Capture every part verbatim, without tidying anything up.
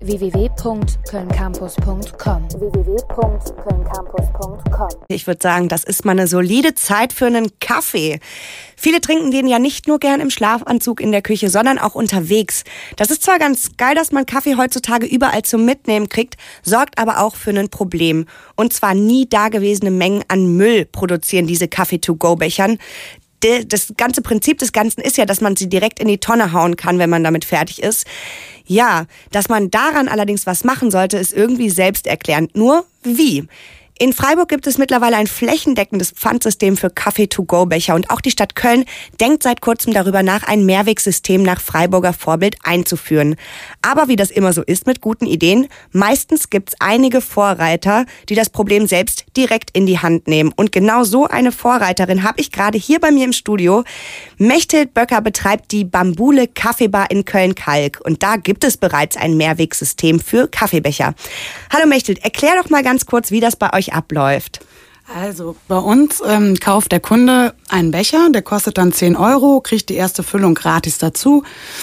w w w punkt köln campus punkt com. w w w punkt köln campus punkt com. Ich würde sagen, das ist mal eine solide Zeit für einen Kaffee. Viele trinken den ja nicht nur gern im Schlafanzug in der Küche, sondern auch unterwegs. Das ist zwar ganz geil, dass man Kaffee heutzutage überall zum Mitnehmen kriegt, sorgt aber auch für ein Problem. Und zwar nie dagewesene Mengen an Müll produzieren diese Kaffee-to-go-Bechern. Das ganze Prinzip des Ganzen ist ja, dass man sie direkt in die Tonne hauen kann, wenn man damit fertig ist. Ja, dass man daran allerdings was machen sollte, ist irgendwie selbsterklärend. Nur wie? In Freiburg gibt es mittlerweile ein flächendeckendes Pfandsystem für Kaffee-to-go-Becher und auch die Stadt Köln denkt seit kurzem darüber nach, ein Mehrwegsystem nach Freiburger Vorbild einzuführen. Aber wie das immer so ist mit guten Ideen, meistens gibt es einige Vorreiter, die das Problem selbst direkt in die Hand nehmen. Und genau so eine Vorreiterin habe ich gerade hier bei mir im Studio. Mechthild Böcker betreibt die Bambule Kaffeebar in Köln-Kalk und da gibt es bereits ein Mehrwegsystem für Kaffeebecher. Hallo Mechthild, erklär doch mal ganz kurz, wie das bei euch abläuft. Also bei uns ähm, kauft der Kunde einen Becher, der kostet dann zehn Euro, kriegt die erste Füllung gratis dazu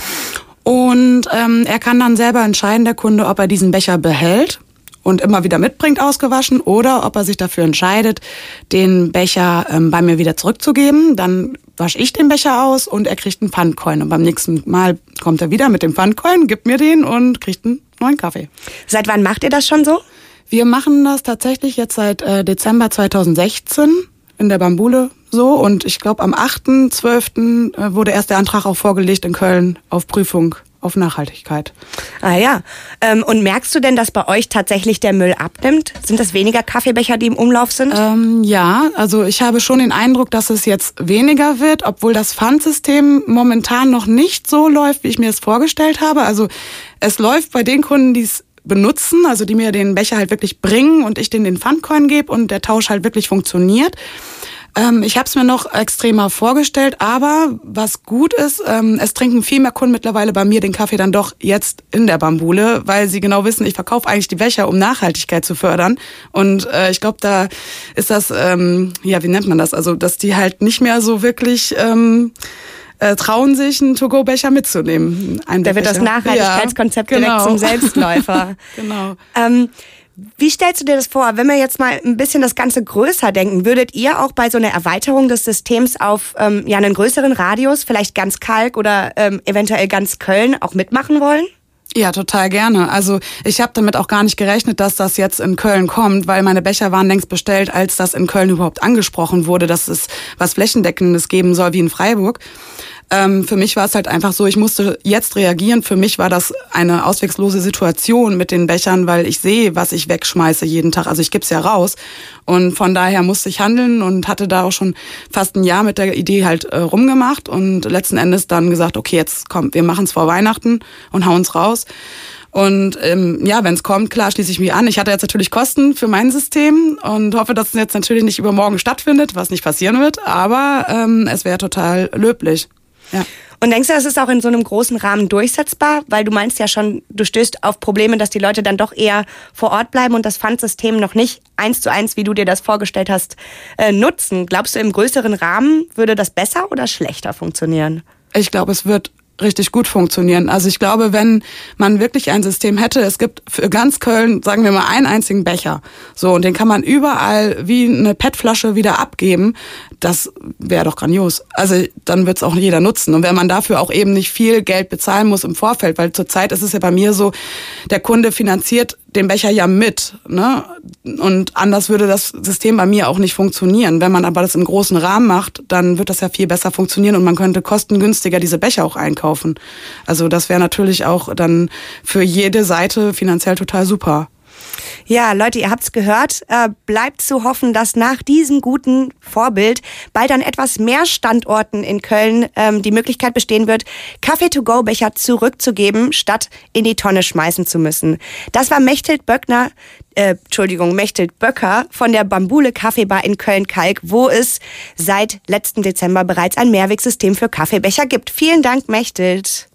und ähm, er kann dann selber entscheiden, der Kunde, ob er diesen Becher behält und immer wieder mitbringt, ausgewaschen, oder ob er sich dafür entscheidet, den Becher ähm, bei mir wieder zurückzugeben. Dann wasche ich den Becher aus und er kriegt einen Pfandcoin. Und beim nächsten Mal kommt er wieder mit dem Pfandcoin, gibt mir den und kriegt einen neuen Kaffee. Seit wann macht ihr das schon so? Wir machen das tatsächlich jetzt seit äh, Dezember zweitausendsechzehn in der Bambule so. Und ich glaube, am achten zwölften äh, wurde erst der Antrag auch vorgelegt in Köln auf Prüfung auf Nachhaltigkeit. Ah ja. Ähm, und merkst du denn, dass bei euch tatsächlich der Müll abnimmt? Sind das weniger Kaffeebecher, die im Umlauf sind? Ähm, ja, also ich habe schon den Eindruck, dass es jetzt weniger wird, obwohl das Pfandsystem momentan noch nicht so läuft, wie ich mir es vorgestellt habe. Also es läuft bei den Kunden, die es benutzen, also die mir den Becher halt wirklich bringen und ich denen den Pfandcoin gebe und der Tausch halt wirklich funktioniert. Ähm, ich habe es mir noch extremer vorgestellt, aber was gut ist, ähm, es trinken viel mehr Kunden mittlerweile bei mir den Kaffee dann doch jetzt in der Bambule, weil sie genau wissen, ich verkaufe eigentlich die Becher, um Nachhaltigkeit zu fördern. Und äh, ich glaube, da ist das, ähm, ja, wie nennt man das? Also, dass die halt nicht mehr so wirklich Ähm, Äh, trauen sich, einen To-Go-Becher mitzunehmen. Da wird das Nachhaltigkeitskonzept ja, genau. direkt zum Selbstläufer. Genau. Ähm, wie stellst du dir das vor, wenn wir jetzt mal ein bisschen das Ganze größer denken? Würdet ihr auch bei so einer Erweiterung des Systems auf ähm, ja, einen größeren Radius, vielleicht ganz Kalk oder ähm, eventuell ganz Köln, auch mitmachen wollen? Ja, total gerne. Also ich habe damit auch gar nicht gerechnet, dass das jetzt in Köln kommt, weil meine Becher waren längst bestellt, als das in Köln überhaupt angesprochen wurde, dass es was Flächendeckendes geben soll wie in Freiburg. Ähm, für mich war es halt einfach so, ich musste jetzt reagieren. Für mich war das eine auswegslose Situation mit den Bechern, weil ich sehe, was ich wegschmeiße jeden Tag. Also ich gebe es ja raus. Und von daher musste ich handeln und hatte da auch schon fast ein Jahr mit der Idee halt äh, rumgemacht und letzten Endes dann gesagt, okay, jetzt komm, wir machen es vor Weihnachten und hauen es raus. Und ähm, ja, wenn es kommt, klar, schließe ich mich an. Ich hatte jetzt natürlich Kosten für mein System und hoffe, dass es jetzt natürlich nicht übermorgen stattfindet, was nicht passieren wird, aber ähm, es wäre total löblich. Ja. Und denkst du, das ist auch in so einem großen Rahmen durchsetzbar? Weil du meinst ja schon, du stößt auf Probleme, dass die Leute dann doch eher vor Ort bleiben und das Pfandsystem noch nicht eins zu eins, wie du dir das vorgestellt hast, äh, nutzen. Glaubst du, im größeren Rahmen würde das besser oder schlechter funktionieren? Ich glaube, es wird richtig gut funktionieren. Also ich glaube, wenn man wirklich ein System hätte, es gibt für ganz Köln, sagen wir mal, einen einzigen Becher. So, und den kann man überall wie eine P E T-Flasche wieder abgeben. Das wäre doch grandios. Also dann wird es auch jeder nutzen. Und wenn man dafür auch eben nicht viel Geld bezahlen muss im Vorfeld, weil zurzeit ist es ja bei mir so, der Kunde finanziert den Becher ja mit, ne? Und anders würde das System bei mir auch nicht funktionieren. Wenn man aber das im großen Rahmen macht, dann wird das ja viel besser funktionieren und man könnte kostengünstiger diese Becher auch einkaufen. Also das wäre natürlich auch dann für jede Seite finanziell total super. Ja, Leute, ihr habt's gehört. Äh, bleibt zu hoffen, dass nach diesem guten Vorbild bald an etwas mehr Standorten in Köln ähm, die Möglichkeit bestehen wird, Kaffee-to-go-Becher zurückzugeben, statt in die Tonne schmeißen zu müssen. Das war Mechthild Böckner, äh, Entschuldigung, Mechthild Böcker von der Bambule Kaffeebar in Köln-Kalk, wo es seit letzten Dezember bereits ein Mehrwegsystem für Kaffeebecher gibt. Vielen Dank, Mechthild.